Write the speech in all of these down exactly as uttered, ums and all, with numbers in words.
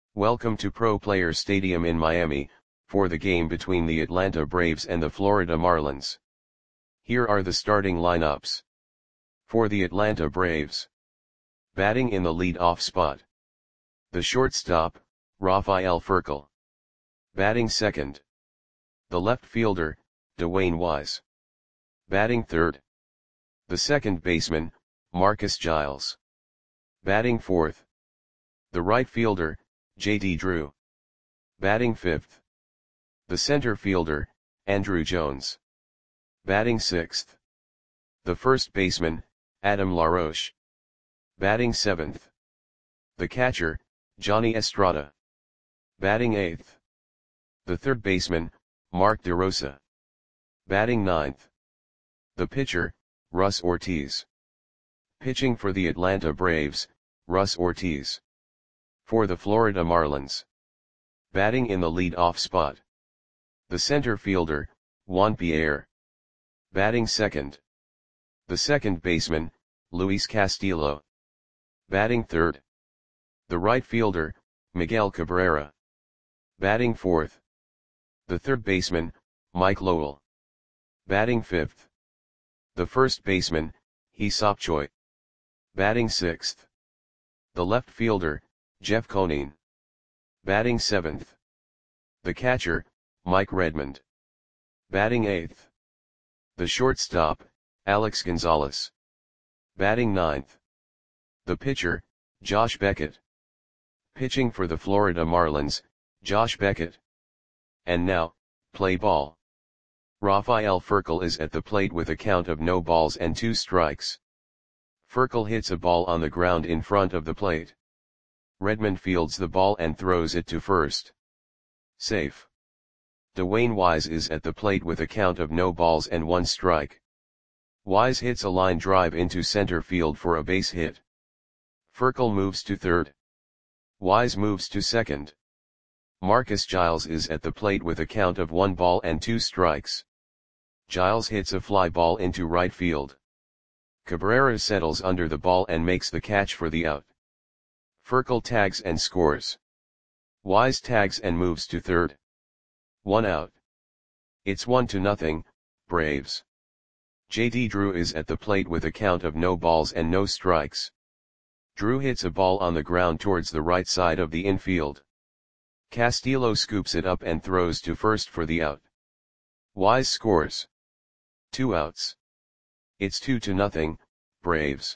Welcome to Pro Players Stadium in Miami, for the game between the Atlanta Braves and the Florida Marlins. Here are the starting lineups. For the Atlanta Braves. Batting in the lead-off spot. The shortstop, Rafael Furcal. Batting second. The left fielder, Dwayne Wise. Batting third. The second baseman, Marcus Giles. Batting fourth. The right fielder, J D Drew. Batting fifth. The center fielder, Andruw Jones. Batting sixth. The first baseman, Adam LaRoche. Batting seventh. The catcher, Johnny Estrada. Batting eighth. The third baseman, Mark DeRosa. Batting ninth. The pitcher, Russ Ortiz. Pitching for the Atlanta Braves, Russ Ortiz. For the Florida Marlins. Batting in the lead-off spot. The center fielder, Juan Pierre. Batting second. The second baseman, Luis Castillo. Batting third. The right fielder, Miguel Cabrera. Batting fourth. The third baseman, Mike Lowell. Batting fifth. The first baseman, Hee-Seop Choi. Batting sixth. The left fielder, Jeff Conine. Batting seventh. The catcher, Mike Redmond. Batting eighth. The shortstop, Alex Gonzalez. Batting ninth. The pitcher, Josh Beckett. Pitching for the Florida Marlins, Josh Beckett. And now, play ball. Rafael Furcal is at the plate with a count of no balls and two strikes. Furcal hits a ball on the ground in front of the plate. Redmond fields the ball and throws it to first. Safe. Dwayne Wise is at the plate with a count of no balls and one strike. Wise hits a line drive into center field for a base hit. Furcal moves to third. Wise moves to second. Marcus Giles is at the plate with a count of one ball and two strikes. Giles hits a fly ball into right field. Cabrera settles under the ball and makes the catch for the out. Furcal tags and scores. Wise tags and moves to third. One out. It's one to nothing, Braves. J D Drew is at the plate with a count of no balls and no strikes. Drew hits a ball on the ground towards the right side of the infield. Castillo scoops it up and throws to first for the out. Wise scores. Two outs. It's two to nothing, Braves.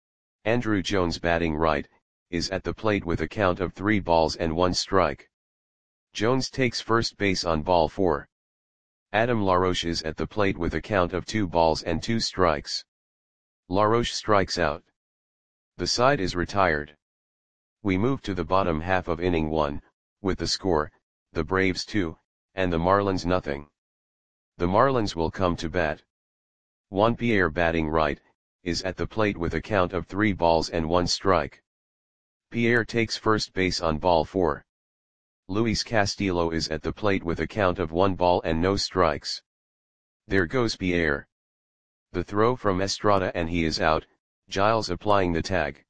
Andruw Jones batting right, is at the plate with a count of three balls and one strike. Jones takes first base on ball four. Adam LaRoche is at the plate with a count of two balls and two strikes. LaRoche strikes out. The side is retired. We move to the bottom half of inning one, with the score, the Braves two, and the Marlins nothing. The Marlins will come to bat. Juan Pierre batting right, is at the plate with a count of three balls and one strike. Pierre takes first base on ball four. Luis Castillo is at the plate with a count of one ball and no strikes. There goes Pierre. The throw from Estrada and he is out, Giles applying the tag.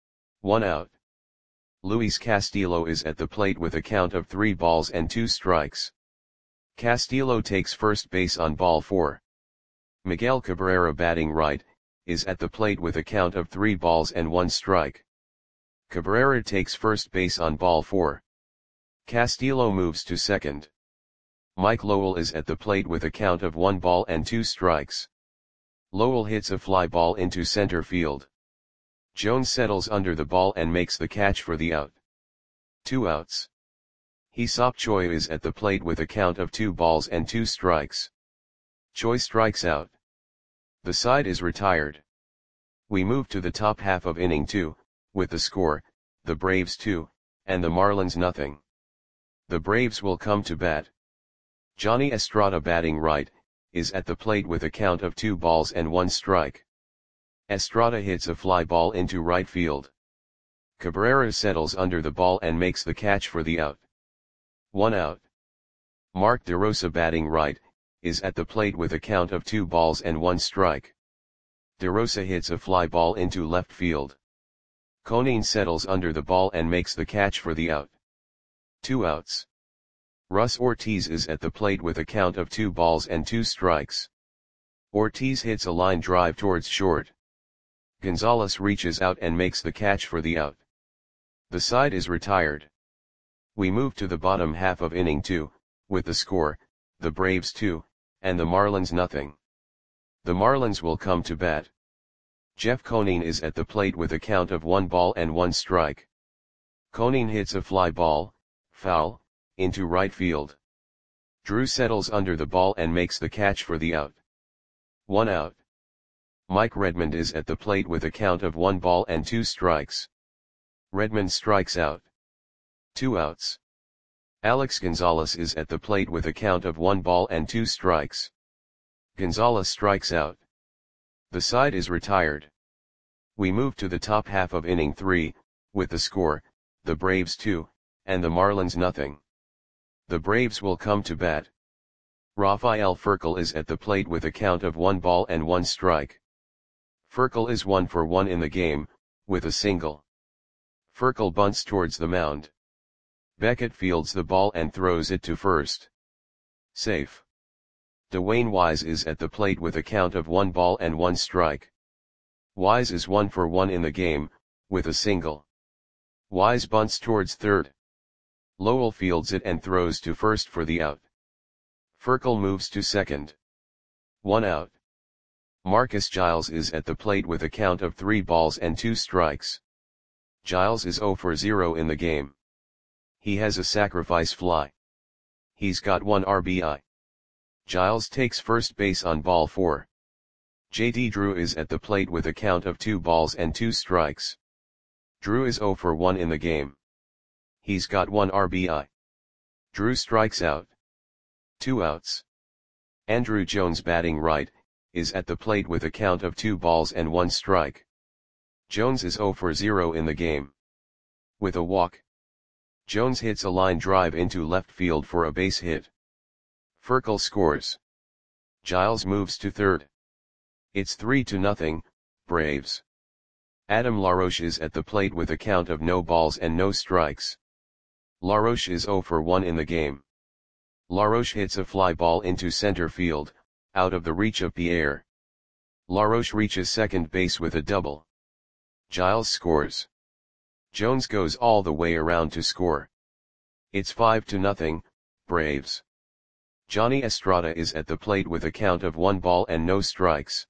One out. Luis Castillo is at the plate with a count of three balls and two strikes. Castillo takes first base on ball four. Miguel Cabrera batting right, is at the plate with a count of three balls and one strike. Cabrera takes first base on ball four. Castillo moves to second. Mike Lowell is at the plate with a count of one ball and two strikes. Lowell hits a fly ball into center field. Jones settles under the ball and makes the catch for the out. Two outs. Hee-Seop Choi is at the plate with a count of two balls and two strikes. Choi strikes out. The side is retired. We move to the top half of inning two, with the score, the Braves two, and the Marlins nothing. The Braves will come to bat. Johnny Estrada batting right, is at the plate with a count of two balls and one strike. Estrada hits a fly ball into right field. Cabrera settles under the ball and makes the catch for the out. One out. Mark DeRosa batting right, is at the plate with a count of two balls and one strike. DeRosa hits a fly ball into left field. Conine settles under the ball and makes the catch for the out. Two outs. Russ Ortiz is at the plate with a count of two balls and two strikes. Ortiz hits a line drive towards short. Gonzalez reaches out and makes the catch for the out. The side is retired. We move to the bottom half of inning two, with the score, the Braves two, and the Marlins nothing. The Marlins will come to bat. Jeff Conine is at the plate with a count of one ball and one strike. Conine hits a fly ball, foul, into right field. Drew settles under the ball and makes the catch for the out. One out. Mike Redmond is at the plate with a count of one ball and two strikes. Redmond strikes out. Two outs. Alex Gonzalez is at the plate with a count of one ball and two strikes. Gonzalez strikes out. The side is retired. We move to the top half of inning three, with the score, the Braves two, and the Marlins nothing. The Braves will come to bat. Rafael Furcal is at the plate with a count of one ball and one strike. Furcal is one for one in the game, with a single. Furcal bunts towards the mound. Beckett fields the ball and throws it to first. Safe. Dwayne Wise is at the plate with a count of one ball and one strike. Wise is one for one in the game, with a single. Wise bunts towards third. Lowell fields it and throws to first for the out. Furcal moves to second. One out. Marcus Giles is at the plate with a count of three balls and two strikes. Giles is zero for zero in the game. He has a sacrifice fly. He's got one R B I. Giles takes first base on ball four. J D Drew is at the plate with a count of two balls and two strikes. Drew is zero for one in the game. He's got one R B I. Drew strikes out. Two outs. Andrew Jones, batting right, is at the plate with a count of two balls and one strike. Jones is zero for zero in the game. With a walk. Jones hits a line drive into left field for a base hit. Furcal scores. Giles moves to third. It's three to nothing, Braves. Adam LaRoche is at the plate with a count of no balls and no strikes. LaRoche is zero for one in the game. LaRoche hits a fly ball into center field, out of the reach of Pierre. LaRoche reaches second base with a double. Giles scores. Jones goes all the way around to score. It's five to nothing, Braves. Johnny Estrada is at the plate with a count of one ball and no strikes.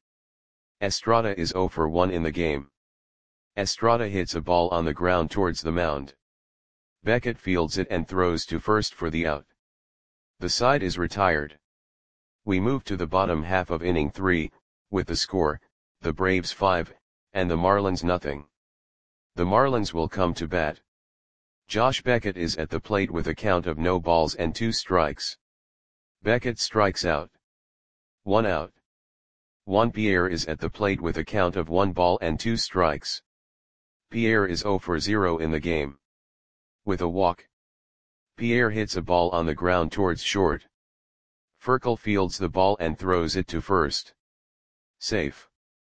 Estrada is zero for one in the game. Estrada hits a ball on the ground towards the mound. Beckett fields it and throws to first for the out. The side is retired. We move to the bottom half of inning three, with the score, the Braves five, and the Marlins nothing. The Marlins will come to bat. Josh Beckett is at the plate with a count of no balls and two strikes. Beckett strikes out. One out. Juan Pierre is at the plate with a count of one ball and two strikes. Pierre is zero for zero in the game. With a walk. Pierre hits a ball on the ground towards short. Furcal fields the ball and throws it to first. Safe.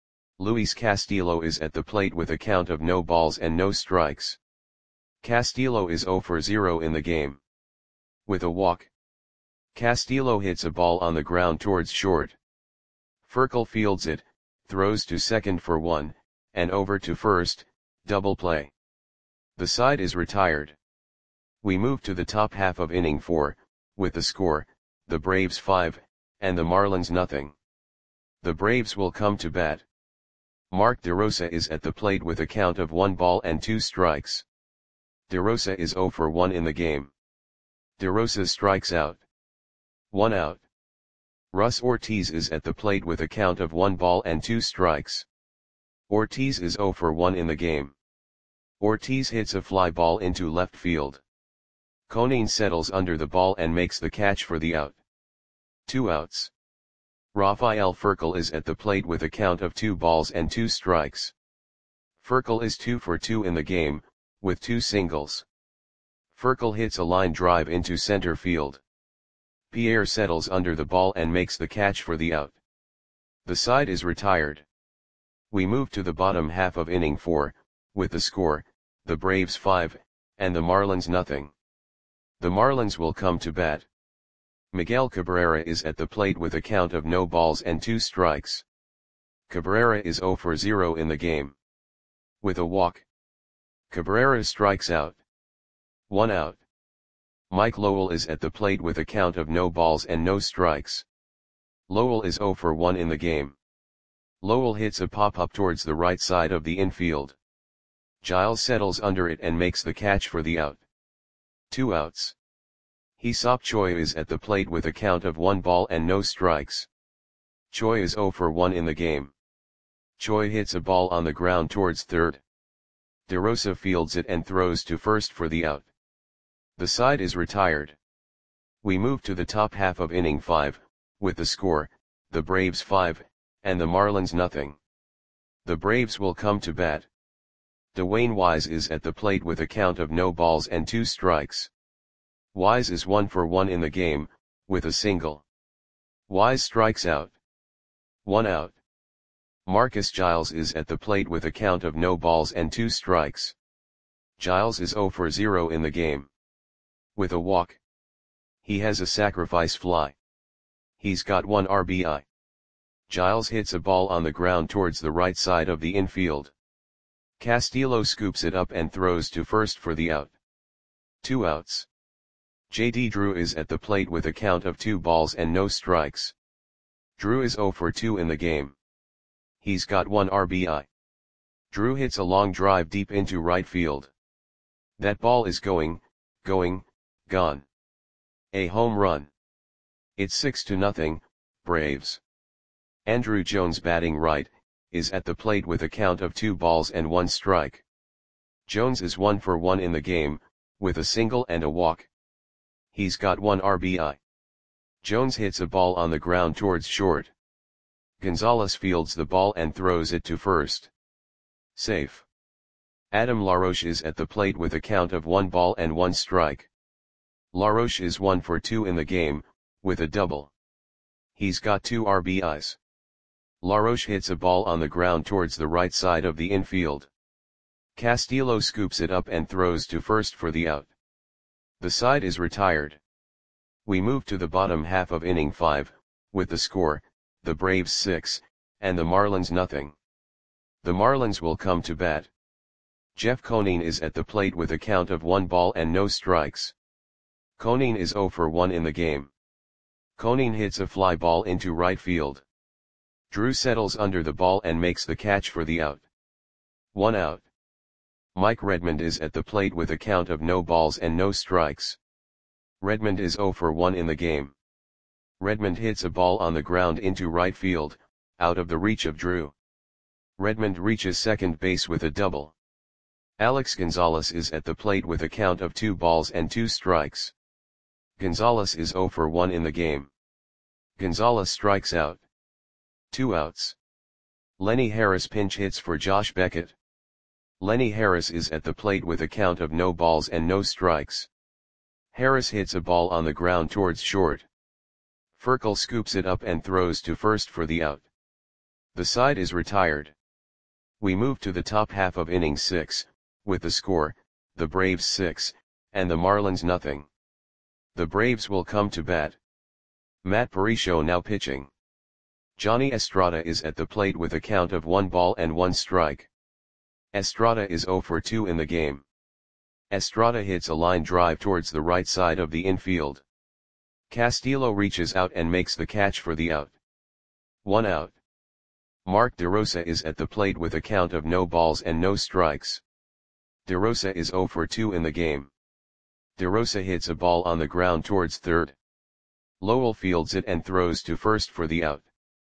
Luis Castillo is at the plate with a count of no balls and no strikes. Castillo is zero for zero in the game. With a walk. Castillo hits a ball on the ground towards short. Furcal fields it, throws to second for one, and over to first, double play. The side is retired. We move to the top half of inning four, with the score, the Braves five, and the Marlins nothing. The Braves will come to bat. Mark DeRosa is at the plate with a count of one ball and two strikes. DeRosa is zero for one in the game. DeRosa strikes out. One out. Russ Ortiz is at the plate with a count of one ball and two strikes. Ortiz is zero for one in the game. Ortiz hits a fly ball into left field. Conine settles under the ball and makes the catch for the out. Two outs. Rafael Furcal is at the plate with a count of two balls and two strikes. Furcal is two for two in the game, with two singles. Furcal hits a line drive into center field. Pierre settles under the ball and makes the catch for the out. The side is retired. We move to the bottom half of inning four, with the score, the Braves five, and the Marlins nothing. The Marlins will come to bat. Miguel Cabrera is at the plate with a count of no balls and two strikes. Cabrera is zero for zero in the game. With a walk, Cabrera strikes out. One out. Mike Lowell is at the plate with a count of no balls and no strikes. Lowell is zero for one in the game. Lowell hits a pop-up towards the right side of the infield. Giles settles under it and makes the catch for the out. Two outs. Hee-Seop Choi is at the plate with a count of one ball and no strikes. Choi is zero for one in the game. Choi hits a ball on the ground towards third. DeRosa fields it and throws to first for the out. The side is retired. We move to the top half of inning five, with the score, the Braves five, and the Marlins nothing. The Braves will come to bat. Dwayne Wise is at the plate with a count of no balls and two strikes. Wise is one for one in the game, with a single. Wise strikes out. One out. Marcus Giles is at the plate with a count of no balls and two strikes. Giles is zero for zero in the game. With a walk. He has a sacrifice fly. He's got one R B I. Giles hits a ball on the ground towards the right side of the infield. Castillo scoops it up and throws to first for the out. Two outs. J D Drew is at the plate with a count of two balls and no strikes. Drew is zero for two in the game. He's got one R B I. Drew hits a long drive deep into right field. That ball is going, going, gone. A home run. It's six to nothing, Braves. Andrew Jones, batting right, is at the plate with a count of two balls and one strike. Jones is one for one in the game, with a single and a walk. He's got one R B I. Jones hits a ball on the ground towards short. Gonzalez fields the ball and throws it to first. Safe. Adam LaRoche is at the plate with a count of one ball and one strike. LaRoche is one for two in the game, with a double. He's got two R B Is. LaRoche hits a ball on the ground towards the right side of the infield. Castillo scoops it up and throws to first for the out. The side is retired. We move to the bottom half of inning five, with the score, the Braves six, and the Marlins nothing. The Marlins will come to bat. Jeff Conine is at the plate with a count of one ball and no strikes. Conine is zero for one in the game. Conine hits a fly ball into right field. Drew settles under the ball and makes the catch for the out. One out. Mike Redmond is at the plate with a count of no balls and no strikes. Redmond is zero for one in the game. Redmond hits a ball on the ground into right field, out of the reach of Drew. Redmond reaches second base with a double. Alex Gonzalez is at the plate with a count of two balls and two strikes. Gonzalez is zero for one in the game. Gonzalez strikes out. Two outs. Lenny Harris pinch hits for Josh Beckett. Lenny Harris is at the plate with a count of no balls and no strikes. Harris hits a ball on the ground towards short. Furkel scoops it up and throws to first for the out. The side is retired. We move to the top half of inning six, with the score, the Braves six, and the Marlins nothing. The Braves will come to bat. Matt Parisho now pitching. Johnny Estrada is at the plate with a count of one ball and one strike. Estrada is zero for two in the game. Estrada hits a line drive towards the right side of the infield. Castillo reaches out and makes the catch for the out. One out. Mark DeRosa is at the plate with a count of no balls and no strikes. DeRosa is zero for two in the game. DeRosa hits a ball on the ground towards third. Lowell fields it and throws to first for the out.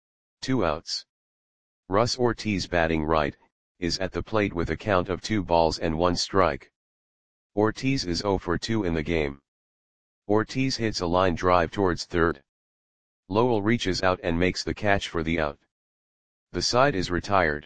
Two outs. Russ Ortiz, batting right, is at the plate with a count of two balls and one strike. Ortiz is zero for two in the game. Ortiz hits a line drive towards third. Lowell reaches out and makes the catch for the out. The side is retired.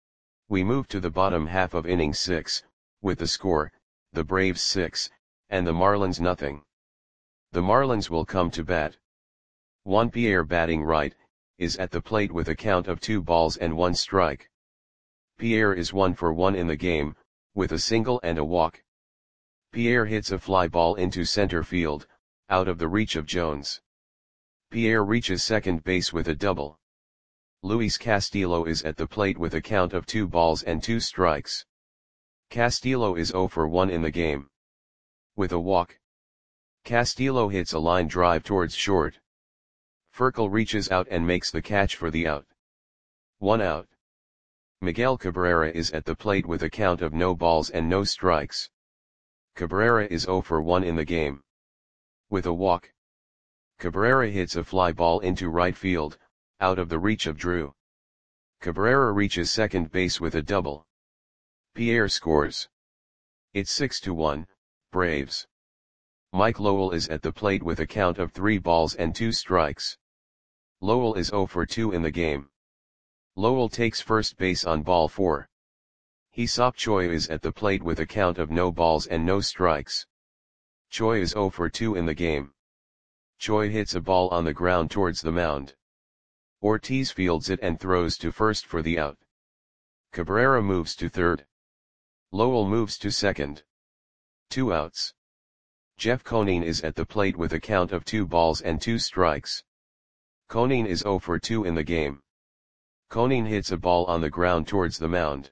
We move to the bottom half of inning six, with the score, the Braves six, and the Marlins nothing. The Marlins will come to bat. Juan Pierre, batting right, is at the plate with a count of two balls and one strike. Pierre is one for one in the game, with a single and a walk. Pierre hits a fly ball into center field, out of the reach of Jones. Pierre reaches second base with a double. Luis Castillo is at the plate with a count of two balls and two strikes. Castillo is zero for one in the game. With a walk, Castillo hits a line drive towards short. Furcal reaches out and makes the catch for the out. One out. Miguel Cabrera is at the plate with a count of no balls and no strikes. Cabrera is zero for one in the game. With a walk, Cabrera hits a fly ball into right field, out of the reach of Drew. Cabrera reaches second base with a double. Pierre scores. It's six to one, Braves. Mike Lowell is at the plate with a count of three balls and two strikes. Lowell is zero for two in the game. Lowell takes first base on ball four. Hee-Seop Choi is at the plate with a count of no balls and no strikes. Choi is zero for two in the game. Choi hits a ball on the ground towards the mound. Ortiz fields it and throws to first for the out. Cabrera moves to third. Lowell moves to second. Two outs. Jeff Conine is at the plate with a count of two balls and two strikes. Conine is zero for two in the game. Conine hits a ball on the ground towards the mound.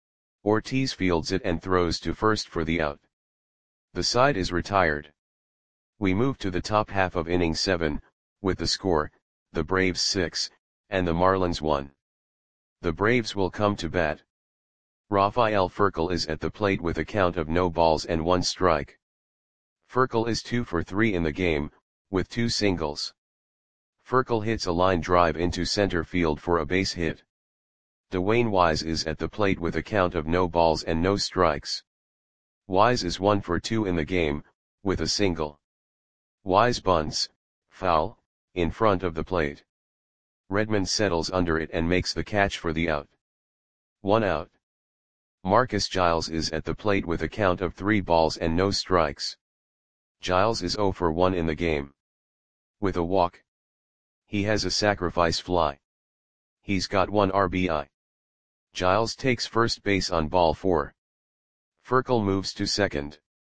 Ortiz fields it and throws to first for the out. The side is retired. We move to the top half of inning seven, with the score, the Braves six, and the Marlins one. The Braves will come to bat. Rafael Furcal is at the plate with a count of no balls and one strike. Furcal is two for three in the game, with two singles. Furcal hits a line drive into center field for a base hit. Dwayne Wise is at the plate with a count of no balls and no strikes. Wise is one for two in the game, with a single. Wise bunts, foul, in front of the plate. Redmond settles under it and makes the catch for the out. One out. Marcus Giles is at the plate with a count of three balls and no strikes. Giles is zero for one in the game. With a walk, he has a sacrifice fly. He's got one R B I. Giles takes first base on ball four. Furcal moves to second.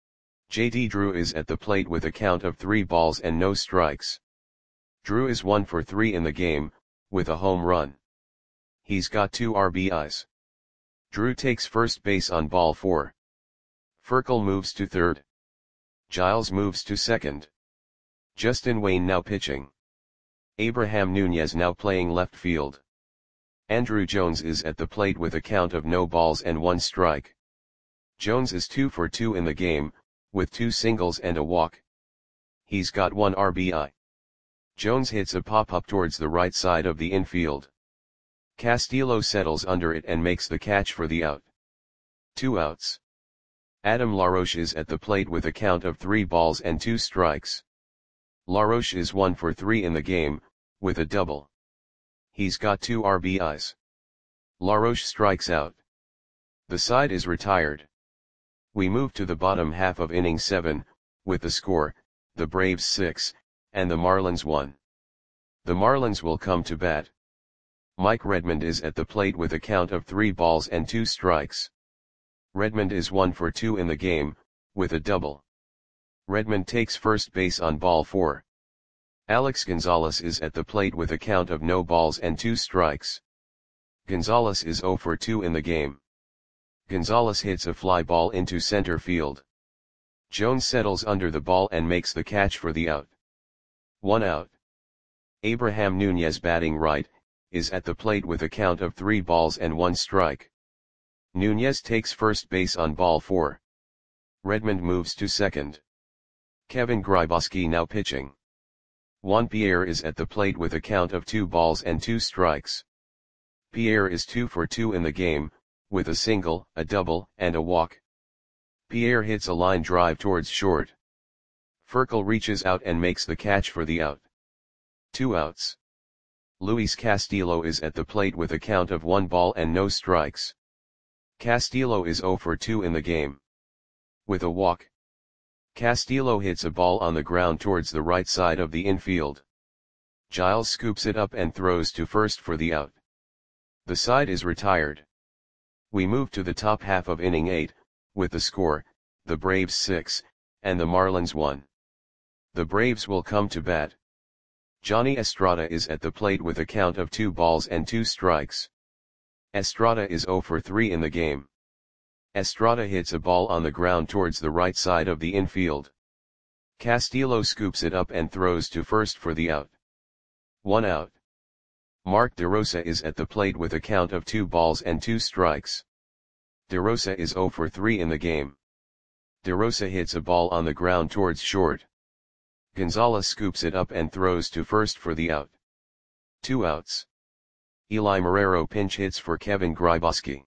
J D Drew is at the plate with a count of three balls and no strikes. Drew is one for three in the game, with a home run. He's got two R B Is. Drew takes first base on ball four. Furcal moves to third. Giles moves to second. Justin Wayne now pitching. Abraham Nunez now playing left field. Andruw Jones is at the plate with a count of no balls and one strike. Jones is two for two in the game, with two singles and a walk. He's got one R B I. Jones hits a pop-up towards the right side of the infield. Castillo settles under it and makes the catch for the out. Two outs. Adam LaRoche is at the plate with a count of three balls and two strikes. LaRoche is one for three in the game, with a double. He's got two R B Is. LaRoche strikes out. The side is retired. We move to the bottom half of inning seven, with the score, the Braves six, and the Marlins one. The Marlins will come to bat. Mike Redmond is at the plate with a count of three balls and two strikes. Redmond is one for two in the game, with a double. Redmond takes first base on ball four. Alex Gonzalez is at the plate with a count of no balls and two strikes. Gonzalez is zero for two in the game. Gonzalez hits a fly ball into center field. Jones settles under the ball and makes the catch for the out. One out. Abraham Nunez batting right, is at the plate with a count of three balls and one strike. Nunez takes first base on ball four. Redmond moves to second. Kevin Grybowski now pitching. Juan Pierre is at the plate with a count of two balls and two strikes. Pierre is two for two in the game, with a single, a double, and a walk. Pierre hits a line drive towards short. Furcal reaches out and makes the catch for the out. Two outs. Luis Castillo is at the plate with a count of one ball and no strikes. Castillo is zero for two in the game. With a walk, Castillo hits a ball on the ground towards the right side of the infield. Giles scoops it up and throws to first for the out. The side is retired. We move to the top half of inning eight, with the score, the Braves six, and the Marlins one. The Braves will come to bat. Johnny Estrada is at the plate with a count of two balls and two strikes. Estrada is zero for three in the game. Estrada hits a ball on the ground towards the right side of the infield. Castillo scoops it up and throws to first for the out. One out. Mark DeRosa is at the plate with a count of two balls and two strikes. DeRosa is zero for three in the game. DeRosa hits a ball on the ground towards short. Gonzalez scoops it up and throws to first for the out. Two outs. Eli Marrero pinch hits for Kevin Grybauski.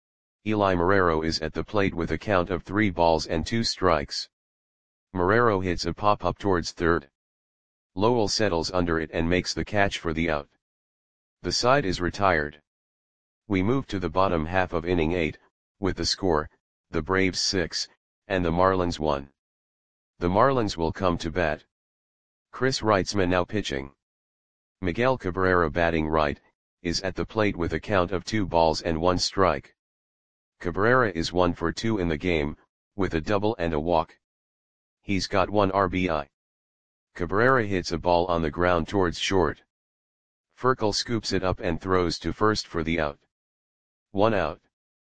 Eli Marrero is at the plate with a count of three balls and two strikes. Marrero hits a pop-up towards third. Lowell settles under it and makes the catch for the out. The side is retired. We move to the bottom half of inning eight, with the score, the Braves six, and the Marlins one. The Marlins will come to bat. Chris Reitzman now pitching. Miguel Cabrera batting right, is at the plate with a count of two balls and one strike. Cabrera is one for two in the game, with a double and a walk. He's got one R B I. Cabrera hits a ball on the ground towards short. Furcal scoops it up and throws to first for the out. One out.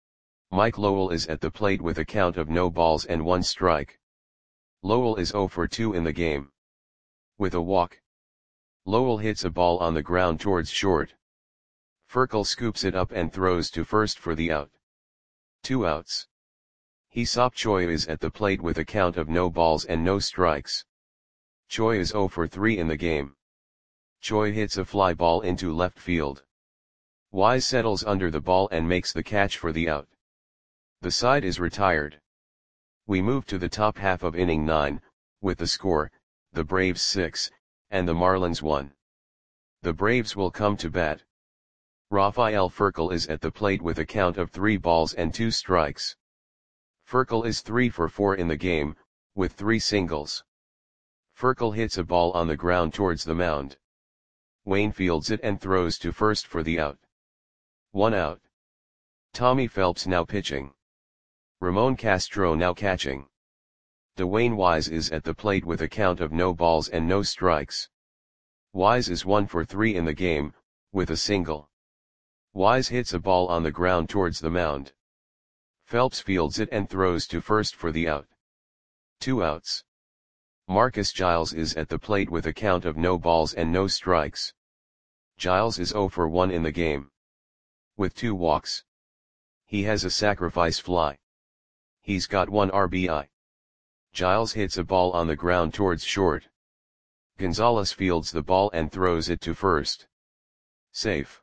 Mike Lowell is at the plate with a count of no balls and one strike. Lowell is zero for two in the game. With a walk. Lowell hits a ball on the ground towards short. Furcal scoops it up and throws to first for the out. Two outs. Hee-Seop Choi is at the plate with a count of no balls and no strikes. Choi is zero for three in the game. Choi hits a fly ball into left field. Wise settles under the ball and makes the catch for the out. The side is retired. We move to the top half of inning nine, with the score, the Braves six, and the Marlins one. The Braves will come to bat. Rafael Furcal is at the plate with a count of three balls and two strikes. Furcal is three for four in the game, with three singles. Furcal hits a ball on the ground towards the mound. Wayne fields it and throws to first for the out. One out. Tommy Phelps now pitching. Ramon Castro now catching. Dwayne Wise is at the plate with a count of no balls and no strikes. Wise is one for three in the game, with a single. Wise hits a ball on the ground towards the mound. Phelps fields it and throws to first for the out. Two outs. Marcus Giles is at the plate with a count of no balls and no strikes. Giles is zero for one in the game. With two walks. He has a sacrifice fly. He's got one R B I. Giles hits a ball on the ground towards short. Gonzalez fields the ball and throws it to first. Safe.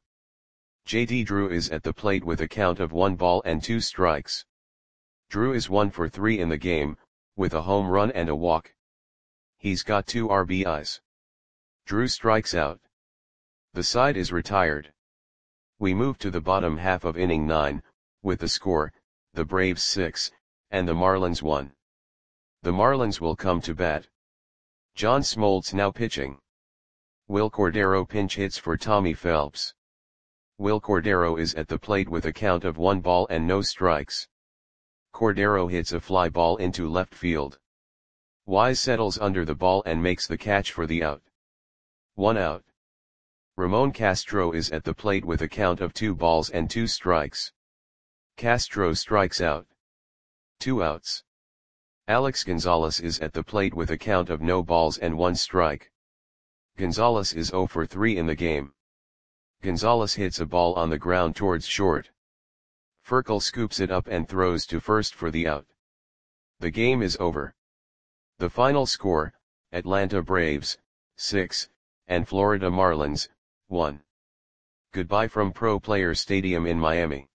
J D Drew is at the plate with a count of one ball and two strikes. Drew is one for three in the game, with a home run and a walk. He's got two R B Is. Drew strikes out. The side is retired. We move to the bottom half of inning nine, with the score, the Braves six, and the Marlins one. The Marlins will come to bat. John Smoltz now pitching. Will Cordero pinch hits for Tommy Phelps. Will Cordero is at the plate with a count of one ball and no strikes. Cordero hits a fly ball into left field. Wise settles under the ball and makes the catch for the out. One out. Ramon Castro is at the plate with a count of two balls and two strikes. Castro strikes out. Two outs. Alex Gonzalez is at the plate with a count of no balls and one strike. Gonzalez is zero for three in the game. Gonzalez hits a ball on the ground towards short. Furcal scoops it up and throws to first for the out. The game is over. The final score, Atlanta Braves, six, and Florida Marlins, one. Goodbye from Pro Players Stadium in Miami.